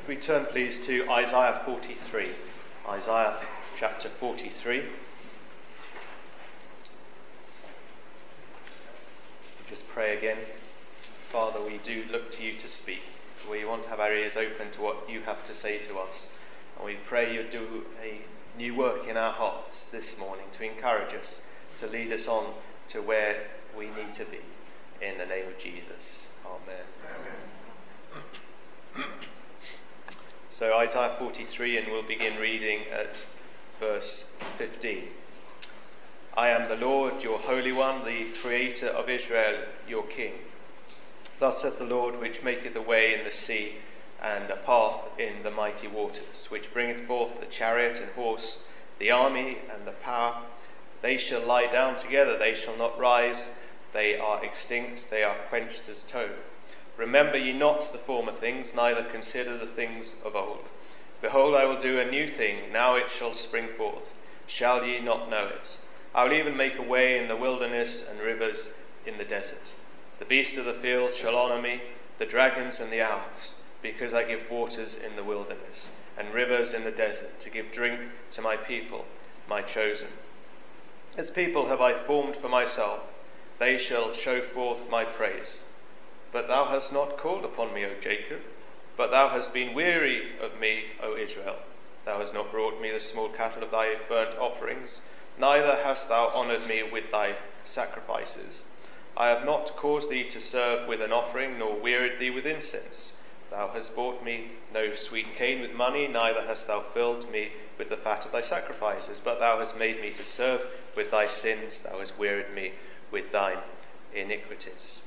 Could we turn please to Isaiah 43? Isaiah chapter 43. Just pray again. Father, we do look to you to speak. We want to have our ears open to what you have to say to us. And we pray you do a new work in our hearts this morning to encourage us, to lead us on to where we need to be. In the name of Jesus. Amen. Amen. So Isaiah 43, and we'll begin reading at verse 15. I am the Lord, your Holy One, the Creator of Israel, your King. Thus saith the Lord, which maketh a way in the sea, and a path in the mighty waters, which bringeth forth the chariot and horse, the army and the power. They shall lie down together, they shall not rise. They are extinct, they are quenched as tow. Remember ye not the former things, neither consider the things of old. Behold, I will do a new thing, now it shall spring forth. Shall ye not know it? I will even make a way in the wilderness and rivers in the desert. The beasts of the field shall honour me, the dragons and the owls, because I give waters in the wilderness, and rivers in the desert, to give drink to my people, my chosen. As people have I formed for myself, they shall show forth my praise. But thou hast not called upon me, O Jacob, but thou hast been weary of me, O Israel. Thou hast not brought me the small cattle of thy burnt offerings, neither hast thou honoured me with thy sacrifices. I have not caused thee to serve with an offering, nor wearied thee with incense. Thou hast bought me no sweet cane with money, neither hast thou filled me with the fat of thy sacrifices. But thou hast made me to serve with thy sins, thou hast wearied me with thine iniquities.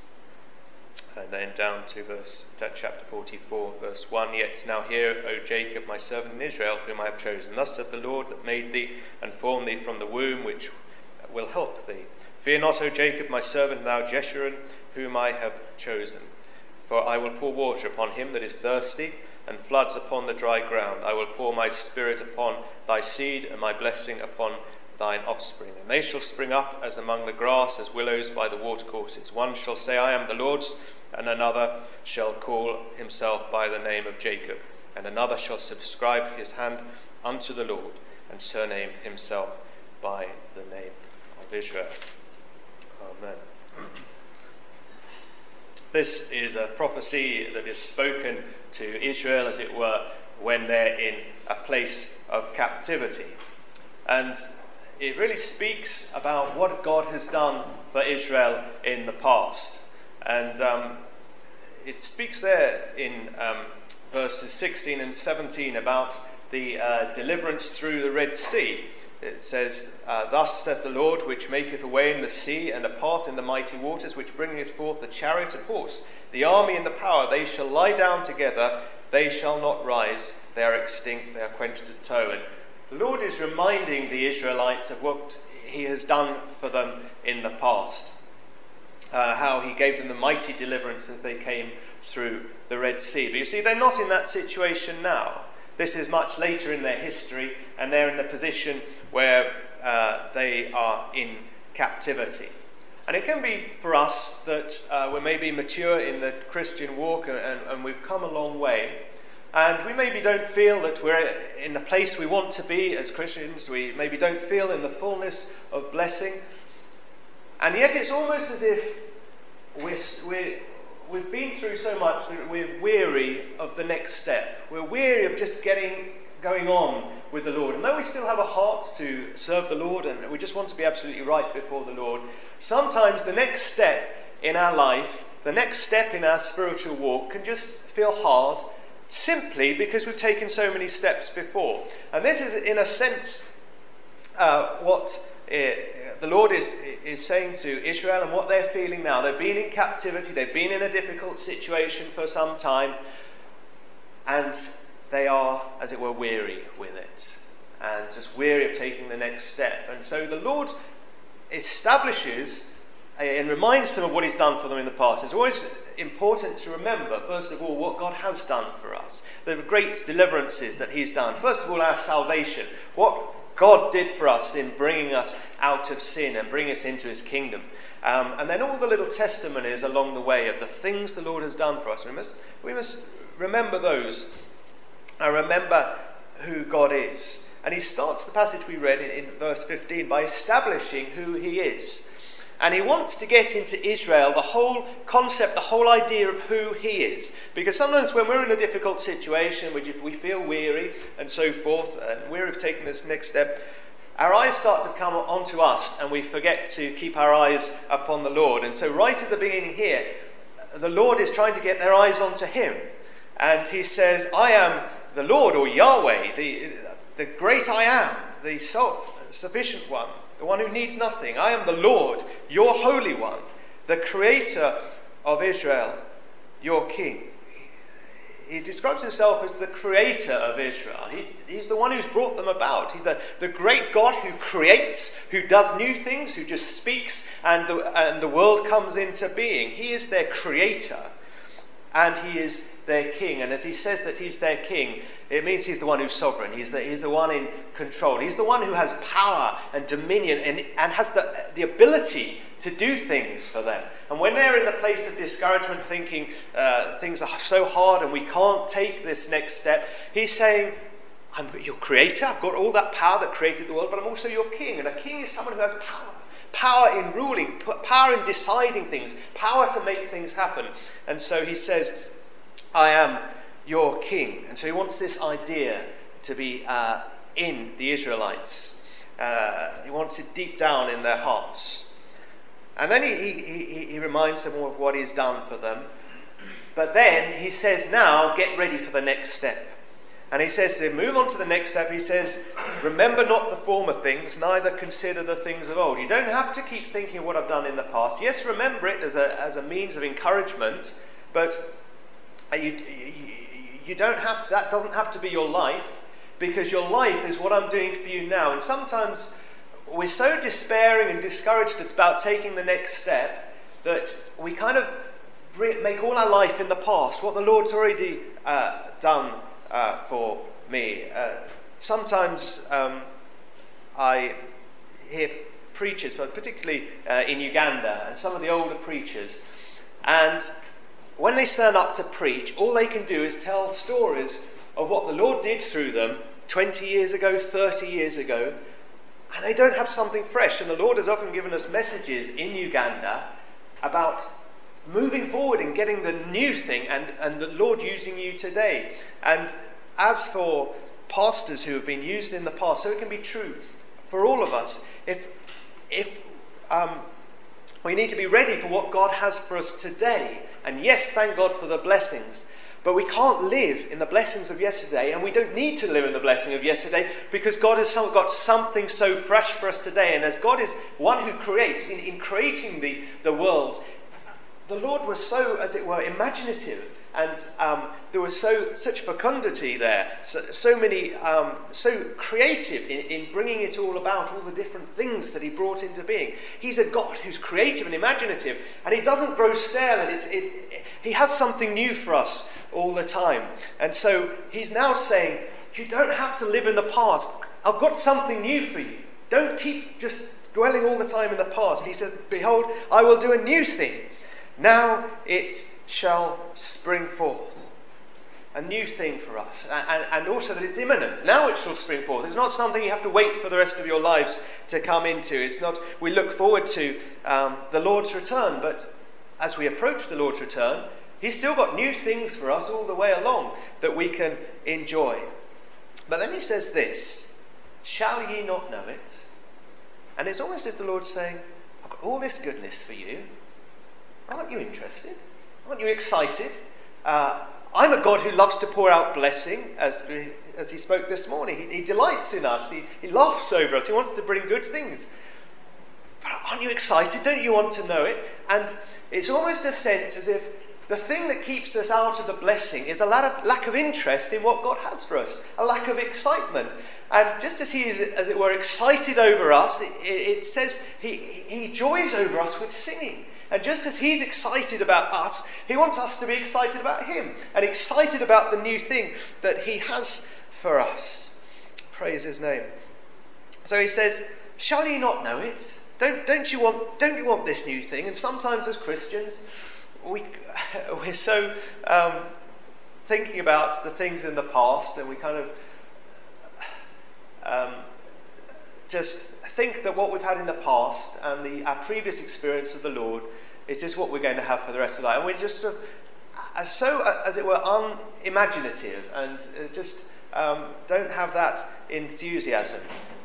And then down to chapter 44, verse 1. Yet now hear, O Jacob, my servant in Israel, whom I have chosen. Thus saith the Lord that made thee and formed thee from the womb, which will help thee. Fear not, O Jacob, my servant, thou Jeshurun, whom I have chosen. For I will pour water upon him that is thirsty, and floods upon the dry ground. I will pour my spirit upon thy seed, and my blessing upon thine offspring. And they shall spring up as among the grass, as willows by the watercourses. One shall say, I am the Lord's, and another shall call himself by the name of Jacob. And another shall subscribe his hand unto the Lord, and surname himself by the name of Israel. Amen. This is a prophecy that is spoken to Israel, as it were, when they're in a place of captivity. And it really speaks about what God has done for Israel in the past. And it speaks there in verses 16 and 17 about the deliverance through the Red Sea. It says, Thus saith the Lord, which maketh a way in the sea, and a path in the mighty waters, which bringeth forth the chariot and horse, the army and the power. They shall lie down together, they shall not rise. They are extinct, they are quenched as tow. And the Lord is reminding the Israelites of what he has done for them in the past. How he gave them the mighty deliverance as they came through the Red Sea. But you see, they're not in that situation now. This is much later in their history, and they're in the position where they are in captivity. And it can be for us that we're maybe mature in the Christian walk and we've come a long way. And we maybe don't feel that we're in the place we want to be as Christians. We maybe don't feel in the fullness of blessing. And yet it's almost as if we've been through so much that we're weary of the next step. We're weary of just going on with the Lord. And though we still have a heart to serve the Lord and we just want to be absolutely right before the Lord, sometimes the next step in our life, the next step in our spiritual walk can just feel hard, simply because we've taken so many steps before. And this is, in a sense, what the Lord is saying to Israel and what they're feeling now. They've been in captivity, they've been in a difficult situation for some time, and they are, as it were, weary with it, and just weary of taking the next step. And so the Lord establishes and reminds them of what he's done for them in the past. It's always important to remember, first of all, what God has done for us. The great deliverances that he's done. First of all, our salvation. What God did for us in bringing us out of sin and bringing us into his kingdom. And then all the little testimonies along the way of the things the Lord has done for us. We must remember those and remember who God is. And he starts the passage we read in verse 15 by establishing who he is. And he wants to get into Israel the whole concept, the whole idea of who he is. Because sometimes when we're in a difficult situation, which if we feel weary and so forth, and weary of taking this next step, our eyes start to come onto us and we forget to keep our eyes upon the Lord. And so right at the beginning here, the Lord is trying to get their eyes onto him. And he says, I am the Lord, or Yahweh, the great I am, the sufficient one, the one who needs nothing. I am the Lord, your Holy One, the Creator of Israel, your King. He describes himself as the Creator of Israel. He's the one who's brought them about. He's the great God who creates, who does new things, who just speaks, and the world comes into being. He is their Creator, and he is their King. And as he says that he's their King, it means he's the one who's sovereign. He's the one in control. He's the one who has power and dominion and has the ability to do things for them. And when they're in the place of discouragement, thinking things are so hard and we can't take this next step, he's saying, I'm your creator. I've got all that power that created the world, but I'm also your king. And a king is someone who has power. Power in ruling, power in deciding things, power to make things happen. And so he says, I am your king. And so he wants this idea to be in the Israelites. He wants it deep down in their hearts. And then he reminds them of what he's done for them. But then he says, now get ready for the next step. And he says to move on to the next step. He says, remember not the former things, neither consider the things of old. You don't have to keep thinking of what I've done in the past. Yes, remember it as a means of encouragement, but you don't have, that doesn't have to be your life, because your life is what I'm doing for you now. And sometimes we're so despairing and discouraged about taking the next step that we kind of make all our life in the past, what the Lord's already done for me. Sometimes I hear preachers, but particularly in Uganda, and some of the older preachers, and when they stand up to preach, all they can do is tell stories of what the Lord did through them 20 years ago, 30 years ago, and they don't have something fresh. And the Lord has often given us messages in Uganda about moving forward and getting the new thing, and the Lord using you today. And as for pastors who have been used in the past, so it can be true for all of us. If we need to be ready for what God has for us today. And yes, thank God for the blessings. But we can't live in the blessings of yesterday, and we don't need to live in the blessing of yesterday, because God has got something so fresh for us today. And as God is one who creates, in creating the world, the Lord was so, as it were, imaginative, and there was such fecundity there, so many, so creative in bringing it all about, all the different things that he brought into being. He's a God who's creative and imaginative, and he doesn't grow stale, and he has something new for us all the time. And so he's now saying, you don't have to live in the past. I've got something new for you. Don't keep just dwelling all the time in the past. He says, behold, I will do a new thing. Now it shall spring forth. A new thing for us. And also that it's imminent. Now it shall spring forth. It's not something you have to wait for the rest of your lives to come into. It's not, we look forward to the Lord's return. But as we approach the Lord's return, he's still got new things for us all the way along that we can enjoy. But then he says this, shall ye not know it? And it's almost as if the Lord's saying, I've got all this goodness for you. Aren't you interested? Aren't you excited? I'm a God who loves to pour out blessing, as he spoke this morning. He delights in us. He laughs over us. He wants to bring good things. But aren't you excited? Don't you want to know it? And it's almost a sense as if the thing that keeps us out of the blessing is a lack of interest in what God has for us, a lack of excitement. And just as he is, as it were, excited over us, it says he joys over us with singing. And just as he's excited about us, he wants us to be excited about him and excited about the new thing that he has for us. Praise his name. So he says, shall ye not know it? Don't you want this new thing? And sometimes as Christians, we're so thinking about the things in the past, and we kind of just think that what we've had in the past and our previous experience of the Lord is just what we're going to have for the rest of life. And we're just sort of, as it were, unimaginative and just don't have that enthusiasm.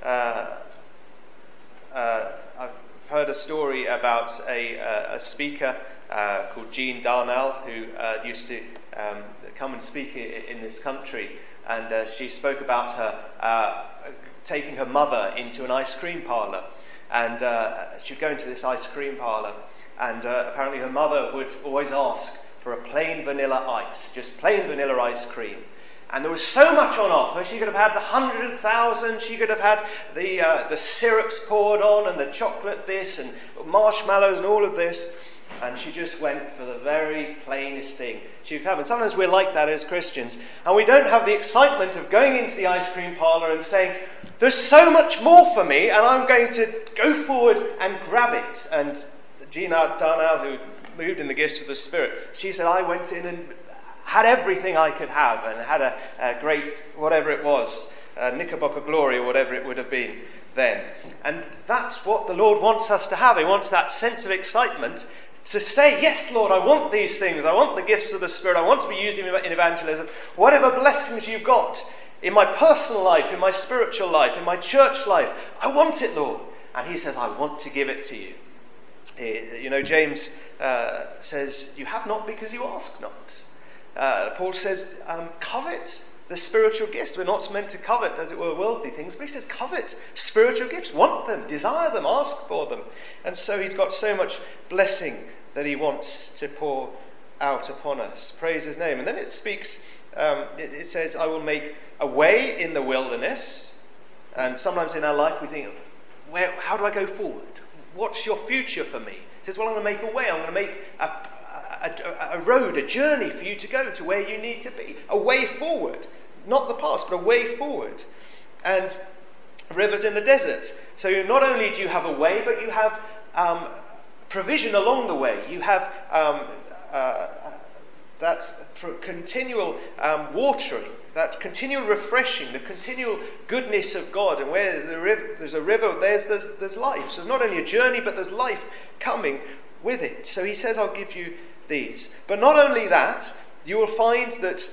I've heard a story about a speaker called Jean Darnell, who used to come and speak in this country, and she spoke about her taking her mother into an ice cream parlour, and she'd go into this ice cream parlour, and apparently her mother would always ask for a plain vanilla ice, just plain vanilla ice cream. And there was so much on offer. She could have had the 100,000. She could have had the syrups poured on and the chocolate this and marshmallows and all of this. And she just went for the very plainest thing she could have. And sometimes we're like that as Christians. And we don't have the excitement of going into the ice cream parlour and saying, there's so much more for me, and I'm going to go forward and grab it. And Gina Darnell, who moved in the gifts of the Spirit, she said, I went in and had everything I could have, and had a great, whatever it was, Knickerbocker glory or whatever it would have been then. And that's what the Lord wants us to have. He wants that sense of excitement to say, yes, Lord, I want these things. I want the gifts of the Spirit. I want to be used in evangelism. Whatever blessings you've got in my personal life, in my spiritual life, in my church life, I want it, Lord. And he says, I want to give it to you. You know, James says, you have not because you ask not. Paul says, covet the spiritual gifts. We're not meant to covet, as it were, worldly things, but he says, covet spiritual gifts. Want them, desire them, ask for them. And so he's got so much blessing that he wants to pour out upon us. Praise his name. And then it speaks, it says, I will make a way in the wilderness. And sometimes in our life we think, how do I go forward? What's your future for me? He says, well, I'm going to make a way. I'm going to make a road, a journey for you to go to where you need to be. A way forward. Not the past, but a way forward. And rivers in the desert. So not only do you have a way, but you have provision along the way. You have that continual watering, that continual refreshing, the continual goodness of God. And where there's a river, there's life. So it's not only a journey, but there's life coming with it. So he says, I'll give you these. But not only that, you will find that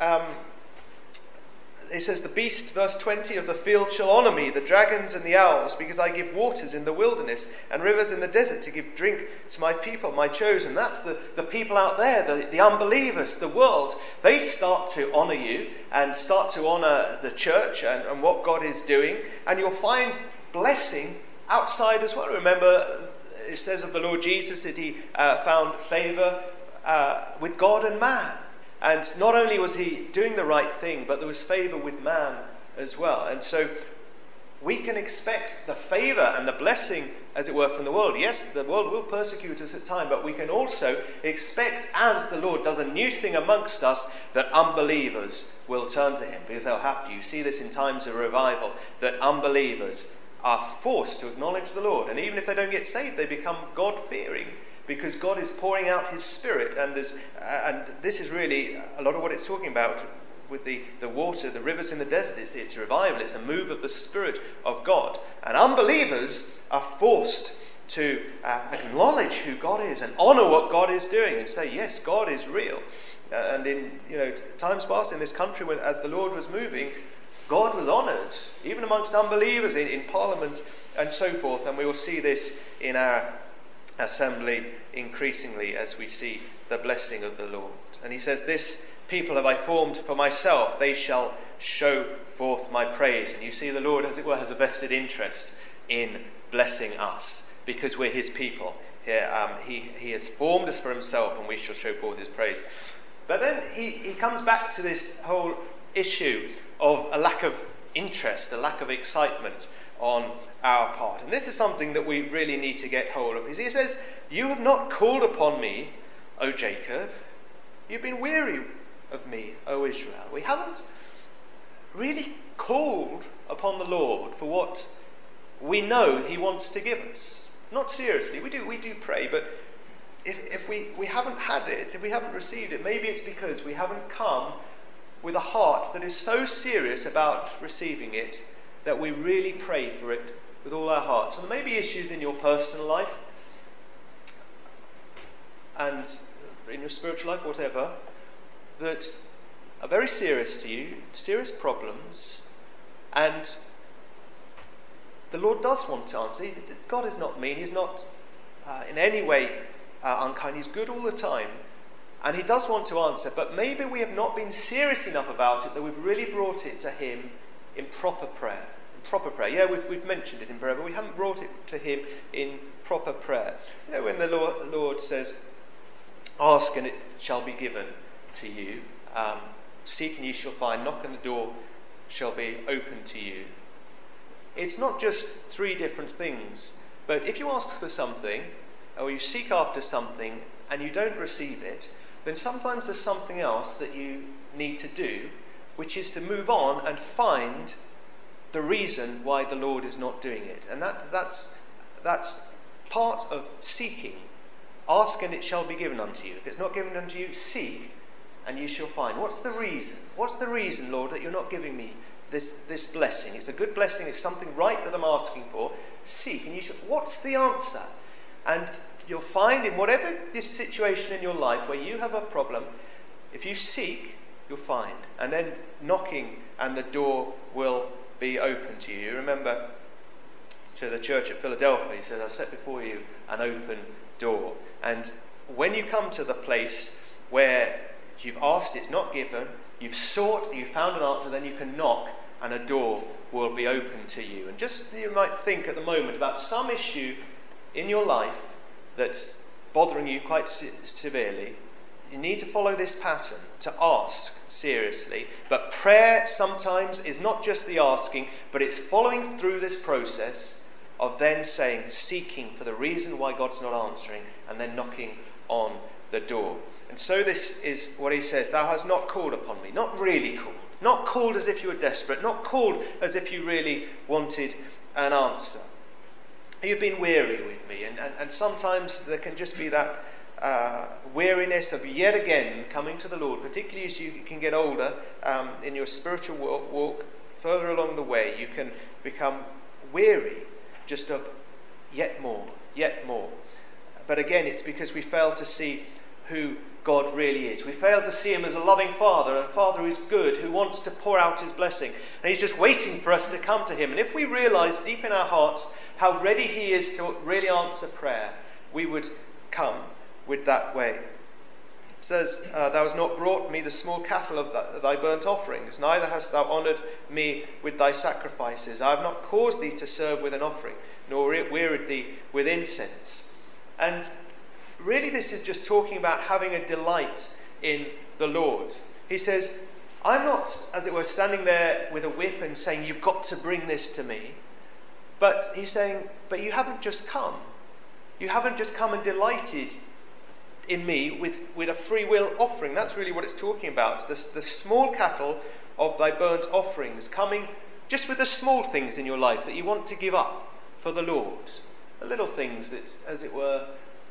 it says, the beast, verse 20, of the field shall honour me, the dragons and the owls, because I give waters in the wilderness and rivers in the desert to give drink to my people, my chosen. That's the people out there, the unbelievers, the world. They start to honour you and start to honour the church and what God is doing. And you'll find blessing outside as well. Remember, it says of the Lord Jesus that he found favour with God and man. And not only was he doing the right thing, but there was favour with man as well. And so we can expect the favour and the blessing, as it were, from the world. Yes, the world will persecute us at times, but we can also expect, as the Lord does a new thing amongst us, that unbelievers will turn to him, because they'll have to. You see this in times of revival, that unbelievers are forced to acknowledge the Lord. And even if they don't get saved, they become God-fearing, because God is pouring out his Spirit. And this is really a lot of what it's talking about with the water, the rivers in the desert. It's revival. It's a move of the Spirit of God. And unbelievers are forced to acknowledge who God is and honour what God is doing and say, yes, God is real. And in times past in this country, as the Lord was moving, God was honoured, even amongst unbelievers in Parliament and so forth. And we will see this in our assembly increasingly as we see the blessing of the Lord. And he says, this people have I formed for myself, they shall show forth my praise. And you see the Lord, as it were, has a vested interest in blessing us because we're his people. He has formed us for himself, and we shall show forth his praise. But then he comes back to this whole issue of a lack of interest, a lack of excitement on our part. And this is something that we really need to get hold of. He says, you have not called upon me, O Jacob. You've been weary of me, O Israel. We haven't really called upon the Lord for what we know he wants to give us. Not seriously. We do pray, but if we haven't had it, if we haven't received it, maybe it's because we haven't come with a heart that is so serious about receiving it that we really pray for it with all our hearts. And there may be issues in your personal life and in your spiritual life, whatever, that are very serious to you, serious problems, and the Lord does want to answer. God is not mean. He's not in any way unkind. He's good all the time. And he does want to answer. But maybe we have not been serious enough about it that we've really brought it to him in proper prayer. Yeah, we've mentioned it in prayer, but we haven't brought it to him in proper prayer. You know, when the Lord says, ask and it shall be given to you. Seek and ye shall find. Knock and the door shall be open to you. It's not just three different things, but if you ask for something or you seek after something and you don't receive it, then sometimes there's something else that you need to do, which is to move on and find the reason why the Lord is not doing it. And that's part of seeking. Ask and it shall be given unto you. If it's not given unto you, seek and you shall find. What's the reason? What's the reason, Lord, that you're not giving me this blessing? It's a good blessing. It's something right that I'm asking for. Seek and you shall. What's the answer? And you'll find in whatever this situation in your life where you have a problem, if you seek, you'll find. And then knocking and the door will be open to you. You remember to the church at Philadelphia, he says, I've set before you an open door. And when you come to the place where you've asked, it's not given, you've sought, you've found an answer, then you can knock and a door will be open to you. And just you might think at the moment about some issue in your life that's bothering you quite severely. You need to follow this pattern, to ask seriously. But prayer sometimes is not just the asking, but it's following through this process of then saying, seeking for the reason why God's not answering, and then knocking on the door. And so this is what he says, thou hast not called upon me. Not really called. Not called as if you were desperate. Not called as if you really wanted an answer. You've been weary with me. And sometimes there can just be that weariness of yet again coming to the Lord, particularly as you can get older in your spiritual walk, further along the way, you can become weary just of yet more. But again, it's because we fail to see who God really is. We fail to see him as a loving Father, a Father who is good, who wants to pour out his blessing. And he's just waiting for us to come to him. And if we realise deep in our hearts how ready he is to really answer prayer, we would come with that way. It says, thou hast not brought me the small cattle of thy burnt offerings, neither hast thou honoured me with thy sacrifices. I have not caused thee to serve with an offering, nor wearied thee with incense. And really this is just talking about having a delight in the Lord. He says, I'm not, as it were, standing there with a whip and saying, you've got to bring this to me. But he's saying, but you haven't just come. You haven't just come and delighted in me with a free will offering. That's really what it's talking about. The small cattle of thy burnt offerings, coming just with the small things in your life that you want to give up for the Lord. The little things that, as it were,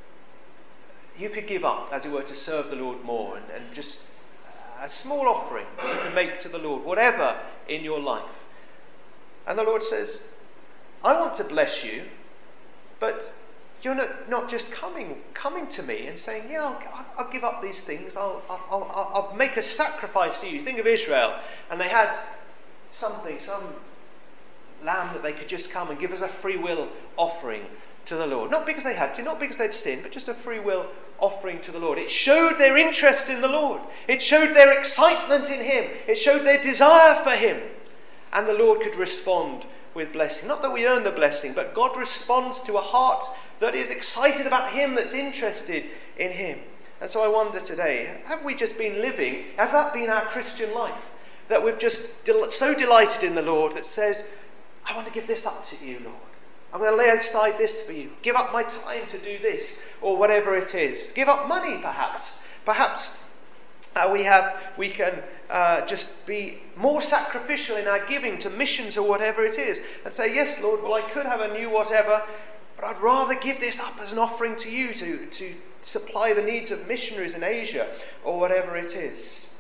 you could give up, as it were, to serve the Lord more, and just a small offering that you can make to the Lord, whatever in your life. And the Lord says, I want to bless you, but you're not just coming to me and saying, yeah, I'll give up these things, I'll make a sacrifice to you. Think of Israel, and they had some lamb that they could just come and give as a free will offering to the Lord. Not because they had to, not because they'd sinned, but just a free will offering to the Lord. It showed their interest in the Lord. It showed their excitement in him. It showed their desire for him. And the Lord could respond with blessing. Not that we earn the blessing, but God responds to a heart that is excited about him, that's interested in him. And so I wonder today, have we just been living, has that been our Christian life? That we've just so delighted in the Lord that says, I want to give this up to you, Lord. I'm going to lay aside this for you. Give up my time to do this, or whatever it is. Give up money, perhaps. Perhaps we can just be more sacrificial in our giving to missions or whatever it is, and say, yes, Lord, well, I could have a new whatever, but I'd rather give this up as an offering to you to supply the needs of missionaries in Asia or whatever it is.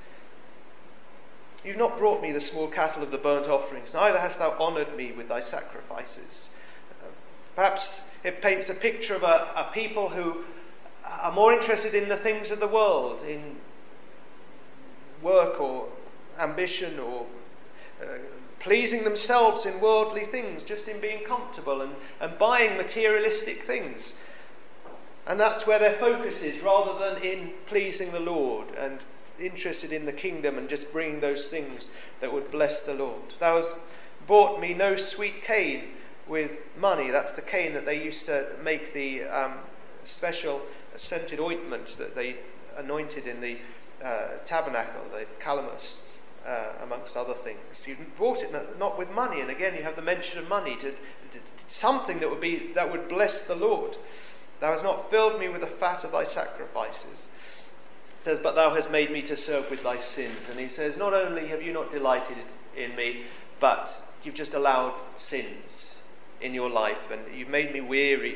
You've not brought me the small cattle of the burnt offerings, neither hast thou honoured me with thy sacrifices. Perhaps it paints a picture of a people who are more interested in the things of the world, in work or ambition or pleasing themselves in worldly things, just in being comfortable and buying materialistic things. And that's where their focus is, rather than in pleasing the Lord and interested in the kingdom and just bringing those things that would bless the Lord. Thou hast bought me no sweet cane with money. That's the cane that they used to make the special scented ointment that they anointed in the tabernacle, the calamus, amongst other things. You bought it not with money, and again you have the mention of money, to something that would bless the Lord. Thou hast not filled me with the fat of thy sacrifices. It says, but thou hast made me to serve with thy sins. And he says, not only have you not delighted in me, but you've just allowed sins in your life, and you've made me weary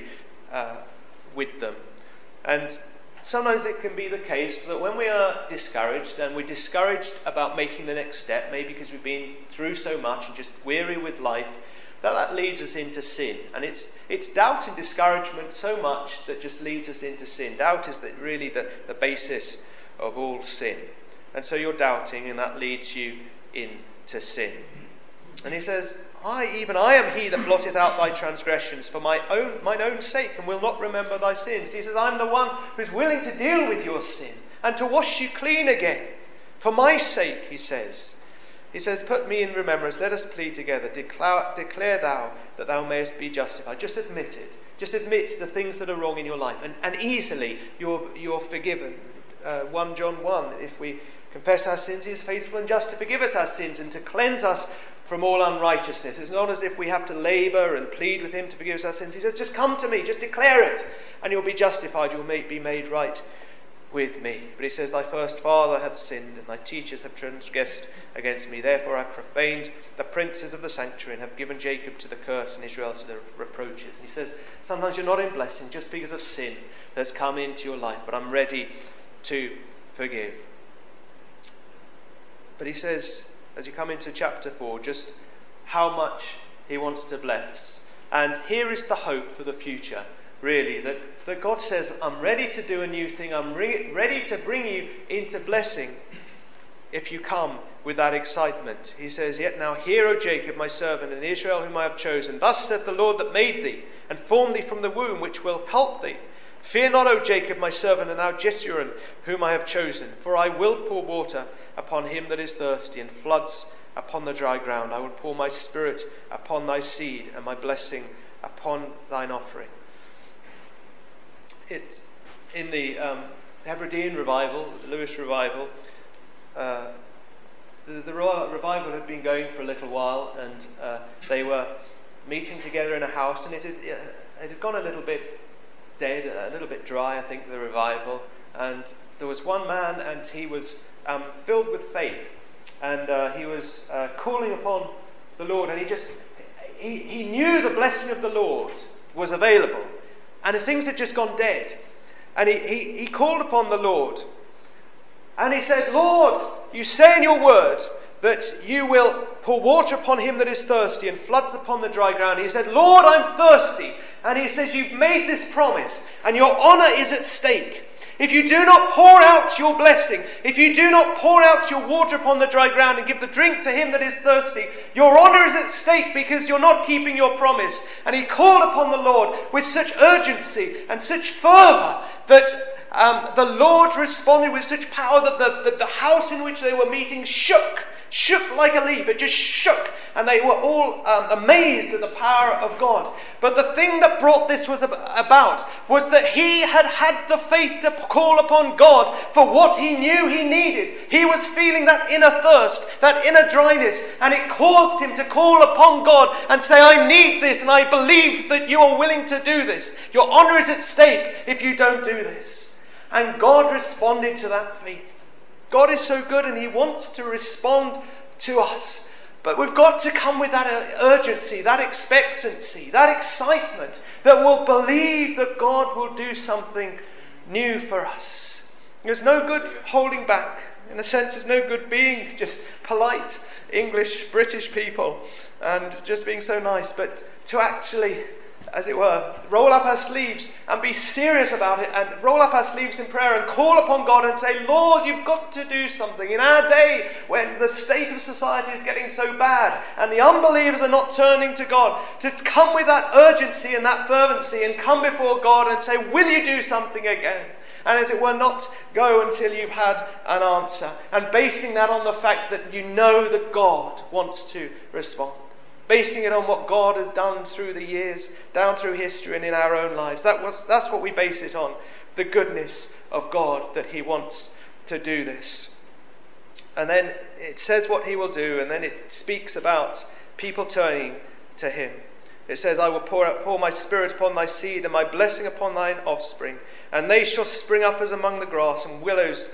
with them. And sometimes it can be the case that when we are discouraged, and we're discouraged about making the next step, maybe because we've been through so much and just weary with life, that leads us into sin. And it's doubt and discouragement so much that just leads us into sin. Doubt is really the basis of all sin. And so you're doubting, and that leads you into sin. And he says, I am he that blotteth out thy transgressions for mine own sake, and will not remember thy sins. He says, I'm the one who's willing to deal with your sin and to wash you clean again. For my sake, he says. He says, put me in remembrance, let us plead together, declare thou that thou mayest be justified. Just admit it. Just admit the things that are wrong in your life, and easily you're forgiven. 1 John 1, if we confess our sins, he is faithful and just to forgive us our sins and to cleanse us from all unrighteousness. It's not as if we have to labour and plead with him to forgive us our sins. He says, just come to me, just declare it, and you'll be justified, you'll be made right with me. But he says, thy first father hath sinned, and thy teachers have transgressed against me. Therefore I have profaned the princes of the sanctuary, and have given Jacob to the curse and Israel to the reproaches. And he says, sometimes you're not in blessing just because of sin that's come into your life, but I'm ready to forgive. But he says, as you come into chapter 4, just how much he wants to bless. And here is the hope for the future, really, that God says, I'm ready to do a new thing. I'm ready to bring you into blessing if you come with that excitement. He says, yet now hear, O Jacob, my servant, and Israel, whom I have chosen. Thus saith the Lord that made thee, and formed thee from the womb, which will help thee. Fear not, O Jacob, my servant, and thou Jeshurun, whom I have chosen. For I will pour water upon him that is thirsty, and floods upon the dry ground. I will pour my spirit upon thy seed, and my blessing upon thine offering. It's in the Hebridean revival, the Lewis revival. The revival had been going for a little while, and they were meeting together in a house, and it had gone a little bit dead, a little bit dry, I think, the revival. And there was one man, and he was filled with faith, and he was calling upon the Lord, and he knew the blessing of the Lord was available, and things had just gone dead. And he called upon the Lord, and he said, Lord, you say in your word that you will pour water upon him that is thirsty and floods upon the dry ground. He said, Lord, I'm thirsty. And he says, you've made this promise, and your honour is at stake. If you do not pour out your blessing, if you do not pour out your water upon the dry ground and give the drink to him that is thirsty, your honour is at stake because you're not keeping your promise. And he called upon the Lord with such urgency and such fervour that the Lord responded with such power that the house in which they were meeting shook like a leaf. It just shook, and they were all amazed at the power of God. But the thing that brought this was that he had the faith to call upon God for what he knew he needed. He was feeling that inner thirst, that inner dryness, and it caused him to call upon God and say, I need this, and I believe that you are willing to do this. Your honour is at stake if you don't do this. And God responded to that faith. God is so good, and he wants to respond to us. But we've got to come with that urgency, that expectancy, that excitement that will believe that God will do something new for us. There's no good holding back. In a sense, there's no good being just polite English, British people and just being so nice, but to actually, as it were, roll up our sleeves and be serious about it, and roll up our sleeves in prayer and call upon God and say, Lord, you've got to do something. In our day, when the state of society is getting so bad and the unbelievers are not turning to God, to come with that urgency and that fervency and come before God and say, will you do something again? And as it were, not go until you've had an answer. And basing that on the fact that you know that God wants to respond. Basing it on what God has done through the years, down through history and in our own lives. That's what we base it on. The goodness of God, that he wants to do this. And then it says what he will do, and then it speaks about people turning to him. It says, I will pour my spirit upon thy seed and my blessing upon thine offspring. And they shall spring up as among the grass and willows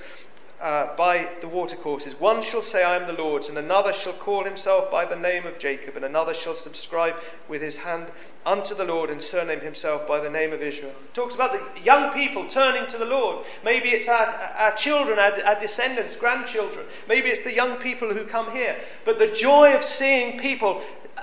by the watercourses. One shall say, I am the Lord's, and another shall call himself by the name of Jacob, and another shall subscribe with his hand unto the Lord and surname himself by the name of Israel. It talks about the young people turning to the Lord. Maybe it's our children, our descendants, grandchildren. Maybe it's the young people who come here. But the joy of seeing people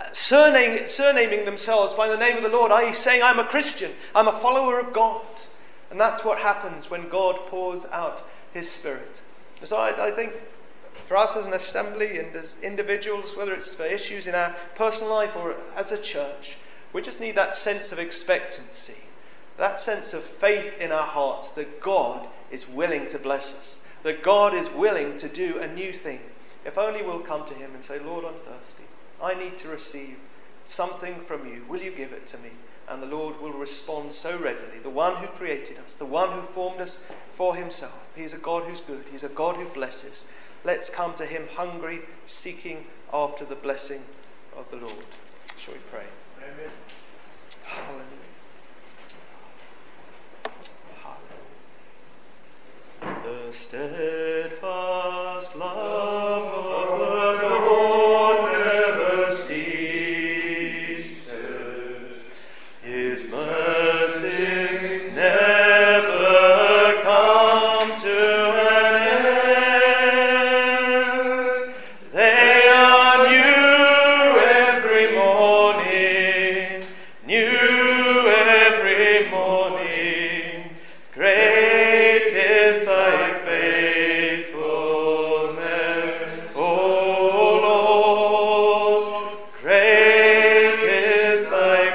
surnaming themselves by the name of the Lord, i.e. saying, I'm a Christian, I'm a follower of God. And that's what happens when God pours out his Spirit. So I think for us as an assembly and as individuals, whether it's for issues in our personal life or as a church, we just need that sense of expectancy, that sense of faith in our hearts that God is willing to bless us, that God is willing to do a new thing. If only we'll come to him and say, Lord, I'm thirsty. I need to receive something from you. Will you give it to me? And the Lord will respond so readily. The one who created us, the one who formed us for himself. He's a God who's good. He's a God who blesses. Let's come to him hungry, seeking after the blessing of the Lord. Shall we pray? Amen. Hallelujah. The steadfast love of the Lord never ceases. His mercies never come to an end. They are new every morning, new every morning. Great is thy faithfulness, O Lord. Great is thy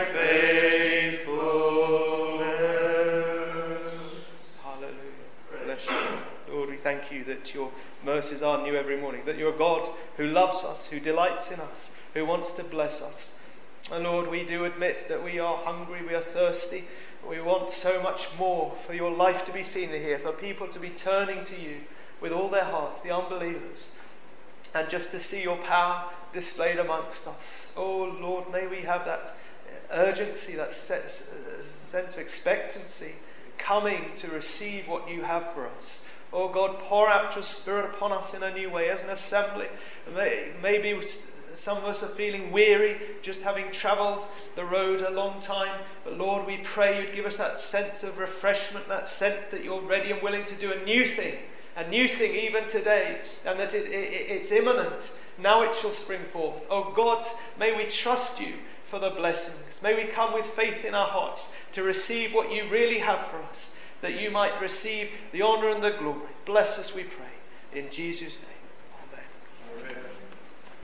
thank you that your mercies are new every morning, that you're a God who loves us, who delights in us, who wants to bless us. And Lord, we do admit that we are hungry, we are thirsty, we want so much more for your life to be seen here, for people to be turning to you with all their hearts, the unbelievers, and just to see your power displayed amongst us. Oh Lord, may we have that urgency, that sense of expectancy, coming to receive what you have for us. Oh God, pour out your Spirit upon us in a new way as an assembly. Maybe some of us are feeling weary, just having travelled the road a long time. But Lord, we pray you'd give us that sense of refreshment, that sense that you're ready and willing to do a new thing even today, and that it's imminent. Now it shall spring forth. Oh God, may we trust you for the blessings. May we come with faith in our hearts to receive what you really have for us, that you might receive the honour and the glory. Bless us, we pray, in Jesus' name.